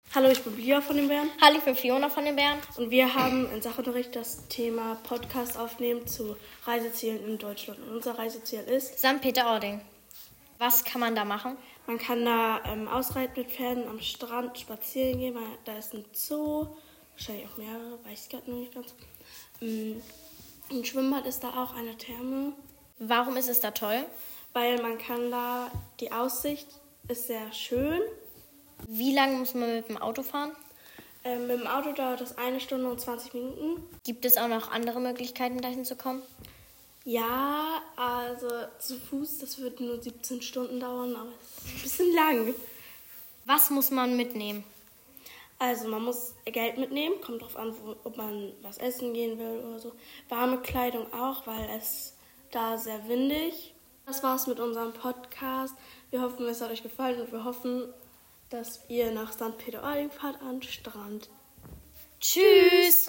Hallo, ich bin Bia von den Bären. Hallo, ich bin Fiona von den Bären. Und wir haben in Sachunterricht das Thema Podcast aufnehmen zu Reisezielen in Deutschland. Und unser Reiseziel ist St. Peter-Ording. Was kann man da machen? Man kann da ausreiten mit Pferden am Strand, spazieren gehen. Da ist ein Zoo, wahrscheinlich auch mehrere, weiß ich gerade noch nicht ganz. Ein Schwimmbad ist da auch, eine Therme. Warum ist es da toll? Weil man kann da, die Aussicht ist sehr schön. Wie lange muss man mit dem Auto fahren? Mit dem Auto dauert das 1 Stunde und 20 Minuten. Gibt es auch noch andere Möglichkeiten, dahin zu kommen? Ja, also zu Fuß, das wird nur 17 Stunden dauern, aber es ist ein bisschen lang. Was muss man mitnehmen? Also man muss Geld mitnehmen, kommt drauf an, ob man was essen gehen will oder so. Warme Kleidung auch, weil es da sehr windig. Das war's mit unserem Podcast. Wir hoffen, es hat euch gefallen und wir hoffen, dass ihr nach St. Peter-Ording fahrt an den Strand. Tschüss!